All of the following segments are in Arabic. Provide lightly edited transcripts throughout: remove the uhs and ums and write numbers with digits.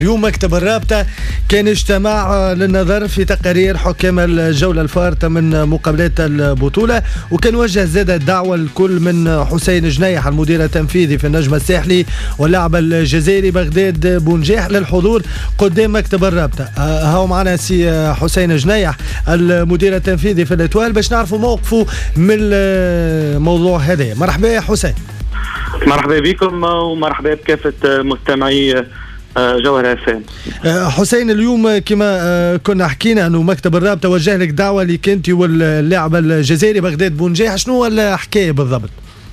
اليوم مكتب الرابطة كان اجتماع للنظر في تقارير حكام الجولة الفارطة من مقابلات البطولة، وكان وجه زاد الدعوة الكل من حسين جنيح المدير التنفيذي في النجم الساحلي واللاعب الجزائري بغداد بونجاح للحضور قدام مكتب الرابطة. هاو معنا سي حسين جنيح المدير التنفيذي في الاتوال باش نعرفوا موقفه من الموضوع هذا. مرحبا يا حسين. مرحبا بكم ومرحبا بكافة مستمعي جوهر FM. حسين، اليوم كما كنا حكينا انه مكتب الرابطه وجه لك دعوه لك انت واللاعب الجزائري بغداد بونجاح، شنو هو الحكايه بالضبط؟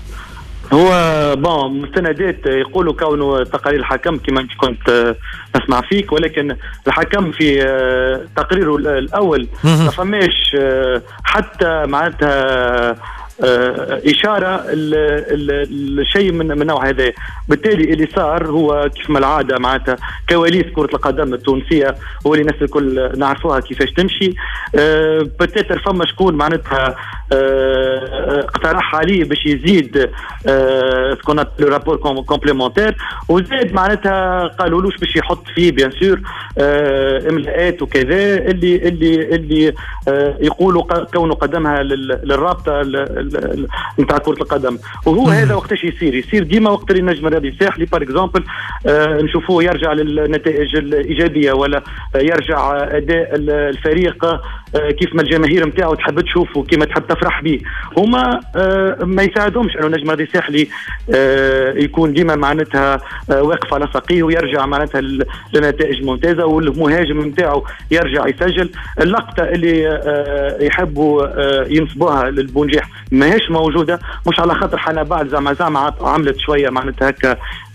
هو مستندات يقولوا كونه تقارير الحكم كما كنت نسمع فيك، ولكن الحكم في تقريره الاول ما فماش حتى معناتها إشارة لشيء من نوع هذا. بالتالي اللي صار هو كيف ما العادة معناتها كواليس كرة القدم التونسية هو اللي الناس الكل نعرفوها كيفاش تمشي. بتاتر فما شكون معناتها اقترح عليه باش يزيد سكون رابور كومبليمونتير، وزاد معناتها قالولوش باش يحط فيه بيان سور املاءات وكذا اللي يقولوا كونه قدمها للرابطة نتاع كرة القدم. وهو هذا وقتاش يصير ديما وقت اللي النجم الرياضي الساحلي بار اكزومبل نشوفوه يرجع للنتائج الايجابيه ولا يرجع اداء الفريق كيف ما الجماهير نتاعو تحب تشوفه كيما تحب تفرح به. هما ما يساعدهمش انه النجم الرياضي الساحلي يكون ديما معناتها واقف على ساقيه ويرجع معناتها لنتائج ممتازه، والمهاجم نتاعو يرجع يسجل. اللقطه اللي يحبوا ينصبوها للبونجاح ماهيش موجوده، مش على خاطر حنا بعد زعما عملت شويه معناتها هكا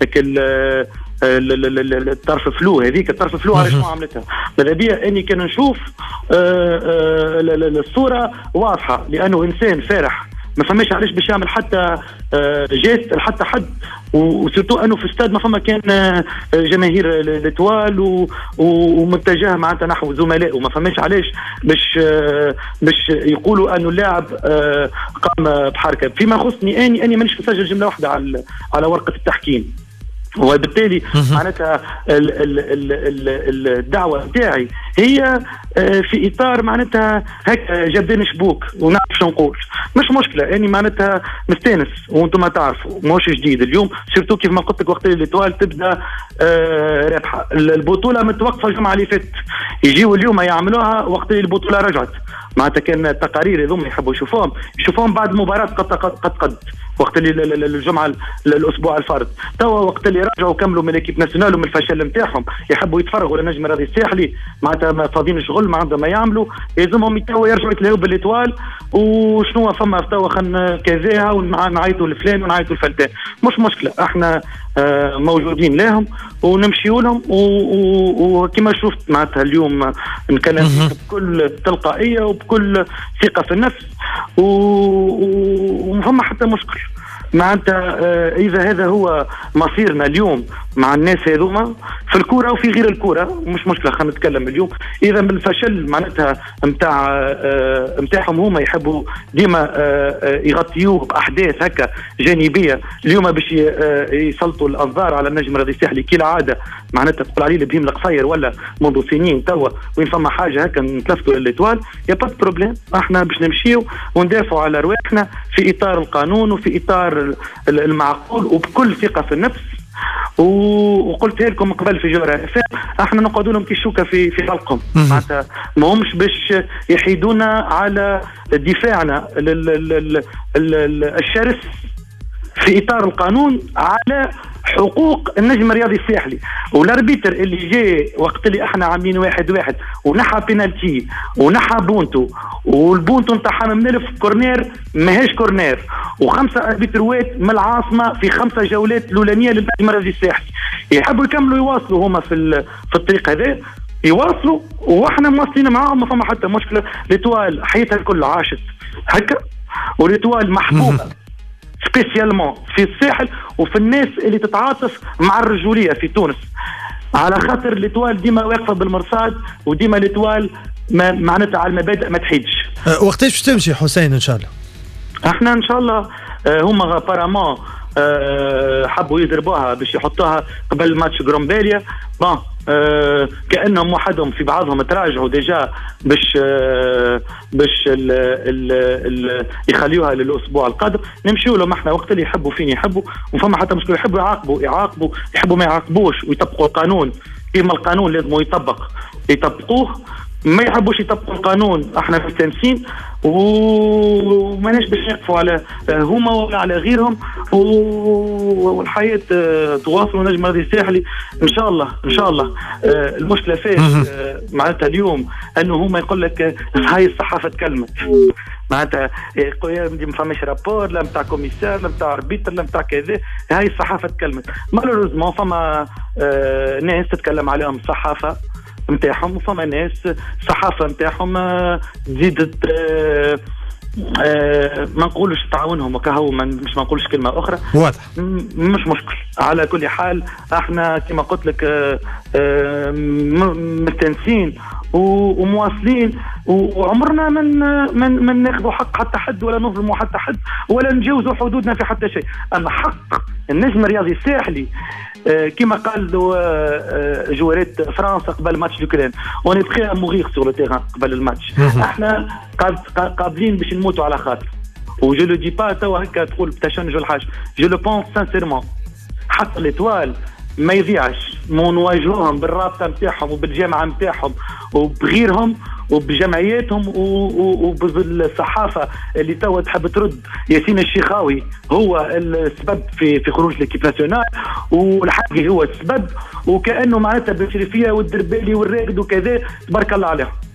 الطرف فلو هذيك الطرف فلو على شنو عملتها. ماذا بيا اني كان نشوف الصوره واضحه، لانه انسان فرح ما فماش علاش باش يعمل حتى جيست لحتى حد، وسيرتو انه في استاد ما فما كان جماهير الاتوال ومتجه معناتها نحو زملائه، ما فماش علاش باش يقولوا انه اللاعب قام بحركه. فيما يخصني اني مانيش مسجل جمله واحده على ورقه التحكيم، وبالتالي معناتها الدعوه نتاعي هي في اطار معناتها هكا جابين شبوك ونعرف شنو نقول. مش مشكله اني معناتها مستانس وانتم تعرفوا ماهوش جديد اليوم، سيرتو كيف ما قلت لك وقت اللي الاتوال تبدا رابحه. البطوله متوقفه الجمعه اللي فاتت، يجيو اليوم يعملوها وقت اللي البطوله رجعت. معناتها كان التقارير هذوما يحبوا يشوفوهم بعد مباراه قد وقت اللي الجمعه الاسبوع الفارط. توا وقت اللي رجعوا كملوا من ليكيب ناسيونال ومن الفشل نتاعهم يحبوا يتفرغوا للنجم الرياضي الساحلي، معناتها فاضيين شغل ما عندهم ما يعملوا، يلزمهم توا يرجعوا يتلاقوا بالاتوال وشنو فما توا خلينا كذاها ونعيطوا لفلان ونعيطوا لفلتان. مش مشكله، احنا موجودين لهم ونمشيوا لهم، وكما شفت معناتها اليوم نتكلم بكل تلقائيه وبكل ثقه في النفس، وما فما حتى مشكل معناتها. اذا هذا هو مصيرنا اليوم مع الناس هذوما في الكوره وفي غير الكوره مش مشكله، خلينا نتكلم اليوم. اذا من الفشل معناتها نتاعهم هما يحبوا ديما يغطيوه باحداث هكا جانبيه اليوم باش يسلطوا الانظار على النجم الرياضي الساحلي كالعاده، معناتها تقول عليه البهيم القصير ولا منذ سنين توا وين فما حاجه هكا نتلفتوا للاتوال يا با بروبليم. احنا باش نمشيو وندافعوا على رواحنا في اطار القانون وفي اطار المعقول وبكل ثقه في النفس. وقلتها لكم قبل في جوهر FM، احنا نقعدوا لهم كالشوكه في حلقهم، معناتها ما همش باش يحيدونا على دفاعنا الشرس في اطار القانون على حقوق النجم الرياضي الساحلي. والاربيتر اللي جاء وقت اللي احنا عاملين 1-1 ونحى بينالتي ونحى بونتو، والبونتو نتاع حمام نلف كورنير ماهيش كورنير، وخمسه اربيتروات من العاصمه في 5 جولات الاولانيه للنجم الرياضي الساحلي. يحبوا يكملوا يواصلوا هما في الطريق هذا، يواصلوا واحنا مواصلين معاهم ما فما حتى مشكله. الاتوال حياتها الكل عاشت هكا، والاتوال محبوبه سبيسيالمون في الساحل وفي الناس اللي تتعاطف مع الرجوليه في تونس، على خاطر الاتوال ديما واقفه بالمرصاد وديما الاتوال معناتها على المبادئ ما تحيدش. وقتاش باش تمشي حسين ان شاء الله؟ احنا ان شاء الله هما بارامون حبوا يضربوها باش يحطوها قبل ماتش غرومباليا. كأنهم وحدهم في بعضهم تراجعوا ديجا باش يخليوها للأسبوع القادم. نمشيوا لهم احنا وقت اللي يحبوا فين يحبوا، وفما حتى مشكلة يحبوا يعاقبوا يحبوا ما يعاقبوش ويطبقوا القانون كما القانون لازم يطبقوه. ما يحبوش يطبقوا القانون احنا مستانسين وماناش باش نقفوا على هما ولا على غيرهم، والحياة تواصل ونجم راضي الساحلي ان شاء الله. المشكلة فين معناتها اليوم انه هما يقول لك هاي الصحافة تكلمت، معناتها ما فماش رابور لا نتاع كوميسار لا نتاع اربيتر لا نتاع كذا، هاي الصحافة تكلمت. مالوريزمون فما ناس تتكلم عليهم الصحافة نتاعهم، وفما ناس الصحافة نتاعهم تزيد ما نقولش تعاونهم وكهو مش ما نقولش كلمة أخرى واضح. مش مشكل. على كل حال احنا كما قلت لك مستانسين ومواصلين، وعمرنا من ناخذوا حق حتى حد ولا نظلموا حتى حد ولا نجاوزوا حدودنا في حتى شيء. أما حق النجم الرياضي الساحلي كما قال جوارات فرنسا قبل ماتش يوكرين، اون اي بري ا مورير سور لو تيران قبل الماتش. احنا قابلين باش نموتوا على خاطر، وجو لو دي با توا هكا تقول تشنجوا الحاج. جو لو بونس سانسيرمون حق الاتوال ما يضيعش، نواجهوهم بالرابطه نتاعهم وبالجامعه نتاعهم وبغيرهم وبجمعياتهم وبالصحافه اللي توا تحب ترد ياسين الشيخاوي هو السبب في خروج ليكيب ناسيونال، والحقي هو السبب، وكانه معناتها بالشريفيه والدربالي والراقد وكذا تبارك الله عليهم.